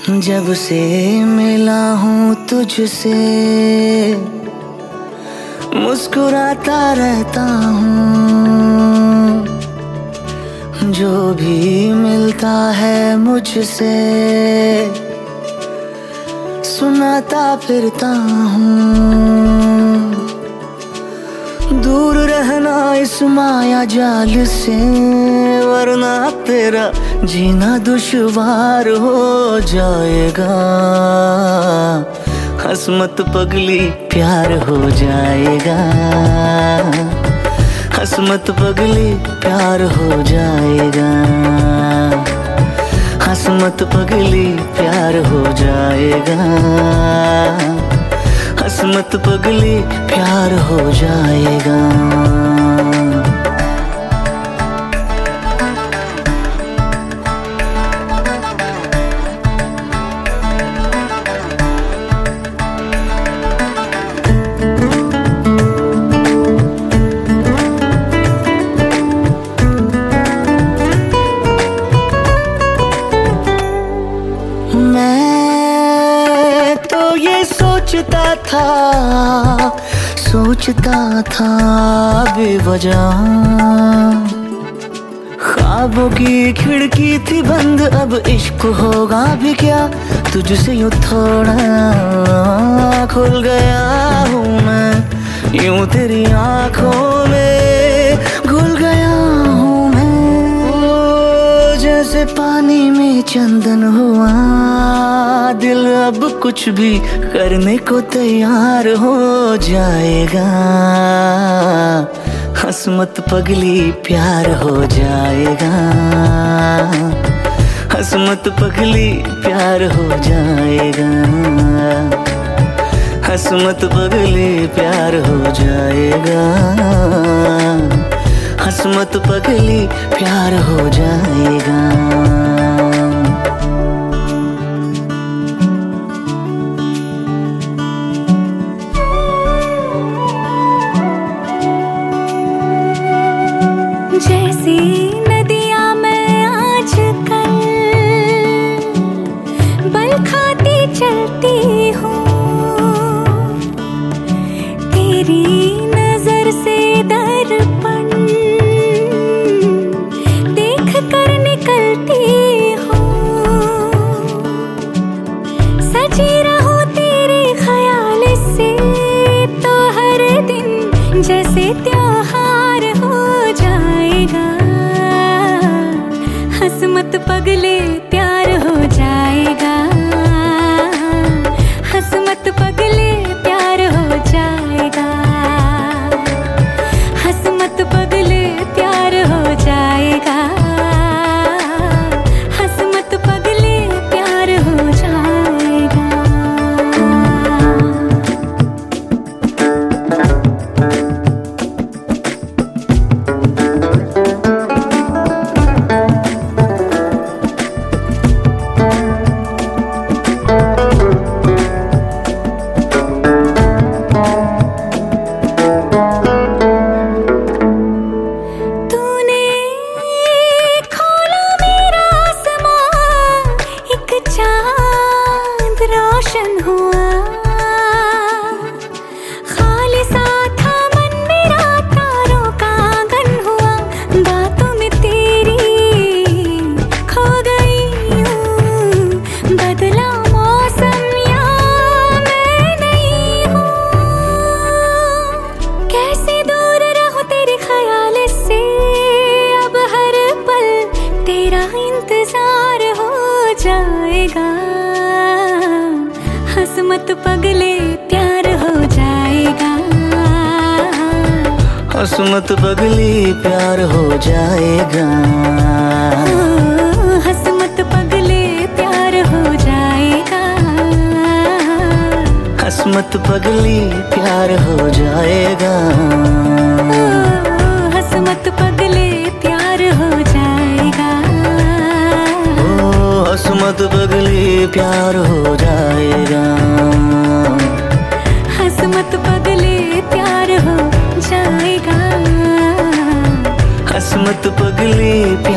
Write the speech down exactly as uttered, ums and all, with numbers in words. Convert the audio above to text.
जब से मिला हूँ तुझसे मुस्कुराता रहता हूँ। जो भी मिलता है मुझसे सुनाता फिरता हूँ। दूर रहना इस माया जाल से, वरना तेरा जीना दुश्वार हो जाएगा। हंस मत पगली प्यार हो जाएगा। हंस मत पगली प्यार हो जाएगा। हंस मत पगली प्यार हो जाएगा। हंस मत पगली प्यार हो जाएगा। मैं तो ये सोचता था सोचता था बेवजह, ख्वाबों की खिड़की थी बंद, अब इश्क होगा भी क्या। तुझसे यूं थोड़ा खुल गया हूँ मैं, यूं तेरी आंखों में घुल गया हूँ मैं। ओ जैसे पानी में चंदन हुआ, दिल अब कुछ भी करने को तैयार हो जाएगा। हंस मत पगली प्यार हो जाएगा। हंस मत पगली प्यार हो जाएगा। हंस मत पगली प्यार हो जाएगा। हंस मत पगली प्यार हो जाएगा। जैसी नदियाँ मैं आजकल बल खाती चलती हूँ, तेरी नजर से दर्पण देख कर निकलती हूँ। सजी रहूं तेरे ख्याल से तो हर दिन जैसे त्योहार हो जाएगा। हंस मत पगले प्यार हो जाएगा। हंस मत पगले प्यार हो जाएगा। हंस मत पगले प्यार हो जाएगा। हंस मत पगले प्यार हो जाएगा। रोशन हुआ खालिसा था मन मेरा, तारों का आंगन हुआ। बातों में तेरी खो गई हूँ, बदला मौसम या मैं नहीं हूँ। कैसे दूर रहूं तेरे ख्याल से, अब हर पल तेरा इंतजार हो जाएगा। हंस मत पगले प्यार हो जाएगा। हंस मत पगली प्यार हो जाएगा। हंस मत पगले प्यार हो जाएगा। हंस मत पगली प्यार हो जाएगा। हंस मत पगले प्यार हो जाएगा। ओ हंस मत पगली प्यार हो जाएगा। हंस मत पगले प्यार हो जाएगा। हंस मत पगली